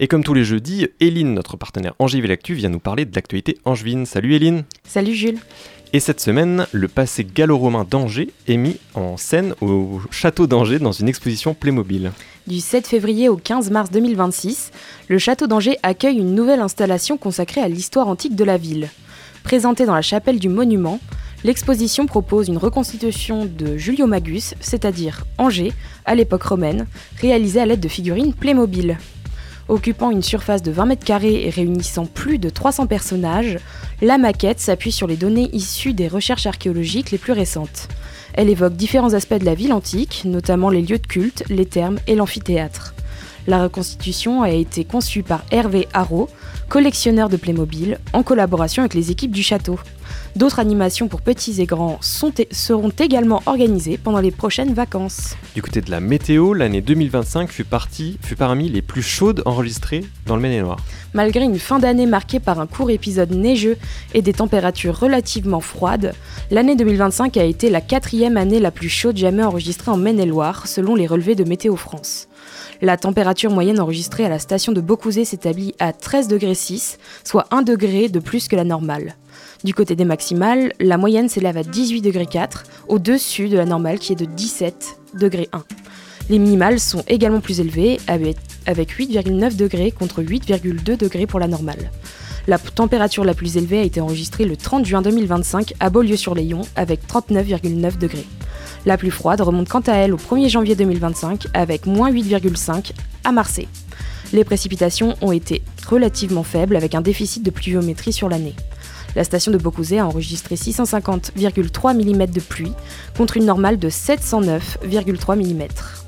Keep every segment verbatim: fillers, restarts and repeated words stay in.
Et comme tous les jeudis, Éline, notre partenaire Angéville Actu, vient nous parler de l'actualité angevine. Salut Éline. Salut Jules. Et cette semaine, le passé gallo-romain d'Angers est mis en scène au château d'Angers dans une exposition Playmobil. Du sept février au quinze mars deux mille vingt-six, le château d'Angers accueille une nouvelle installation consacrée à l'histoire antique de la ville. Présentée dans la chapelle du Monument, l'exposition propose une reconstitution de Julio Magus, c'est-à-dire Angers, à l'époque romaine, réalisée à l'aide de figurines Playmobil. Occupant une surface de vingt mètres carrés et réunissant plus de trois cents personnages, la maquette s'appuie sur les données issues des recherches archéologiques les plus récentes. Elle évoque différents aspects de la ville antique, notamment les lieux de culte, les thermes et l'amphithéâtre. La reconstitution a été conçue par Hervé Haro, collectionneur de Playmobil, en collaboration avec les équipes du château. D'autres animations pour petits et grands sont et seront également organisées pendant les prochaines vacances. Du côté de la météo, l'année deux mille vingt-cinq fut, partie, fut parmi les plus chaudes enregistrées dans le Maine-et-Loire. Malgré une fin d'année marquée par un court épisode neigeux et des températures relativement froides, l'année deux mille vingt-cinq a été la quatrième année la plus chaude jamais enregistrée en Maine-et-Loire, selon les relevés de Météo France. La température moyenne enregistrée à la station de Beaucouzé s'établit à treize degrés six, soit un degré de plus que la normale. Du côté des maximales, la moyenne s'élève à dix-huit degrés quatre, au-dessus de la normale qui est de dix-sept degrés un. Les minimales sont également plus élevées, avec huit virgule neuf degrés contre huit virgule deux degrés pour la normale. La température la plus élevée a été enregistrée le trente juin deux mille vingt-cinq à Beaulieu-sur-Layon avec trente-neuf virgule neuf degrés. La plus froide remonte quant à elle au premier janvier deux mille vingt-cinq avec moins huit virgule cinq à Marseille. Les précipitations ont été relativement faibles avec un déficit de pluviométrie sur l'année. La station de Beaucouzé a enregistré six cent cinquante virgule trois millimètres de pluie contre une normale de sept cent neuf virgule trois millimètres.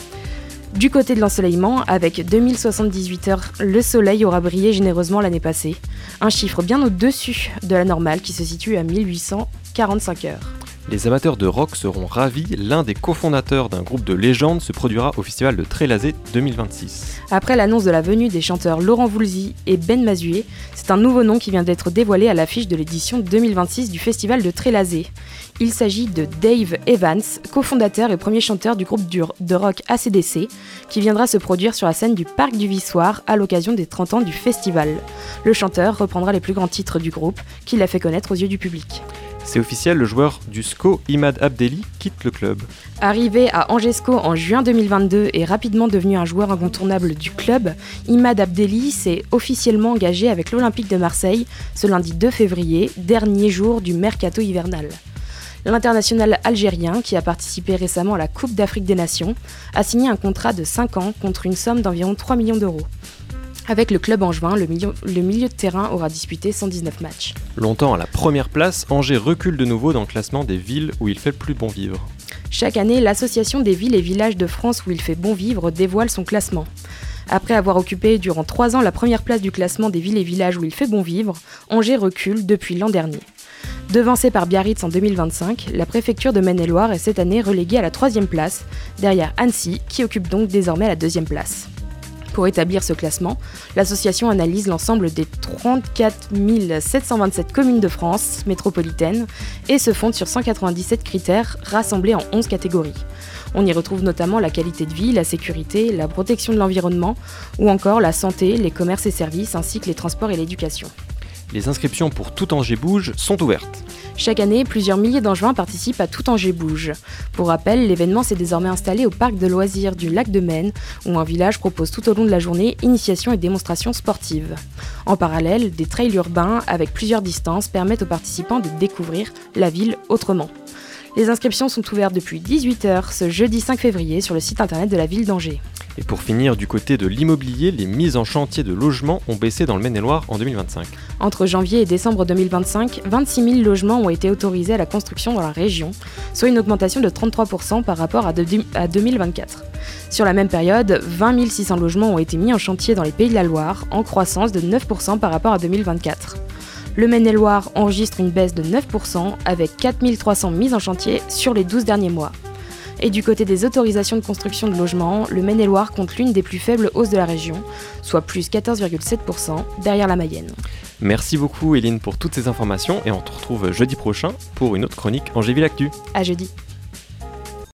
Du côté de l'ensoleillement, avec deux mille soixante-dix-huit heures, le soleil aura brillé généreusement l'année passée, un chiffre bien au-dessus de la normale qui se situe à mille huit cent quarante-cinq heures. Les amateurs de rock seront ravis, l'un des cofondateurs d'un groupe de légende se produira au festival de Trélazé deux mille vingt-six. Après l'annonce de la venue des chanteurs Laurent Voulzy et Ben Mazué, c'est un nouveau nom qui vient d'être dévoilé à l'affiche de l'édition deux mille vingt-six du festival de Trélazé. Il s'agit de Dave Evans, cofondateur et premier chanteur du groupe de rock A C D C, qui viendra se produire sur la scène du Parc du Vissoir à l'occasion des trente ans du festival. Le chanteur reprendra les plus grands titres du groupe, qu'il a fait connaître aux yeux du public. C'est officiel, le joueur du S C O, Imad Abdelli, quitte le club. Arrivé à Angers S C O en juin deux mille vingt-deux et rapidement devenu un joueur incontournable du club, Imad Abdelli s'est officiellement engagé avec l'Olympique de Marseille ce lundi deux février, dernier jour du mercato hivernal. L'international algérien, qui a participé récemment à la Coupe d'Afrique des Nations, a signé un contrat de cinq ans contre une somme d'environ trois millions d'euros. Avec le club angevin, le milieu, le milieu de terrain aura disputé cent dix-neuf matchs. Longtemps à la première place, Angers recule de nouveau dans le classement des villes où il fait le plus bon vivre. Chaque année, l'Association des villes et villages de France où il fait bon vivre dévoile son classement. Après avoir occupé durant trois ans la première place du classement des villes et villages où il fait bon vivre, Angers recule depuis l'an dernier. Devancée par Biarritz en deux mille vingt-cinq, la préfecture de Maine-et-Loire est cette année reléguée à la troisième place, derrière Annecy, qui occupe donc désormais la deuxième place. Pour établir ce classement, l'association analyse l'ensemble des trente-quatre mille sept cent vingt-sept communes de France métropolitaine et se fonde sur cent quatre-vingt-dix-sept critères rassemblés en onze catégories. On y retrouve notamment la qualité de vie, la sécurité, la protection de l'environnement ou encore la santé, les commerces et services ainsi que les transports et l'éducation. Les inscriptions pour Tout Angers Bouge sont ouvertes. Chaque année, plusieurs milliers d'Angevins participent à Tout Angers Bouge. Pour rappel, l'événement s'est désormais installé au parc de loisirs du lac de Maine, où un village propose tout au long de la journée initiation et démonstrations sportives. En parallèle, des trails urbains avec plusieurs distances permettent aux participants de découvrir la ville autrement. Les inscriptions sont ouvertes depuis dix-huit heures ce jeudi cinq février sur le site internet de la ville d'Angers. Et pour finir, du côté de l'immobilier, les mises en chantier de logements ont baissé dans le Maine-et-Loire en deux mille vingt-cinq. Entre janvier et décembre deux mille vingt-cinq, vingt-six mille logements ont été autorisés à la construction dans la région, soit une augmentation de trente-trois pour cent par rapport à deux mille vingt-quatre. Sur la même période, vingt mille six cents logements ont été mis en chantier dans les Pays de la Loire, en croissance de neuf pour cent par rapport à deux mille vingt-quatre. Le Maine-et-Loire enregistre une baisse de neuf pour cent avec quatre mille trois cents mises en chantier sur les douze derniers mois. Et du côté des autorisations de construction de logements, le Maine-et-Loire compte l'une des plus faibles hausses de la région, soit plus quatorze virgule sept pour cent derrière la Mayenne. Merci beaucoup Éline pour toutes ces informations et on te retrouve jeudi prochain pour une autre chronique Angéville Actu. À jeudi.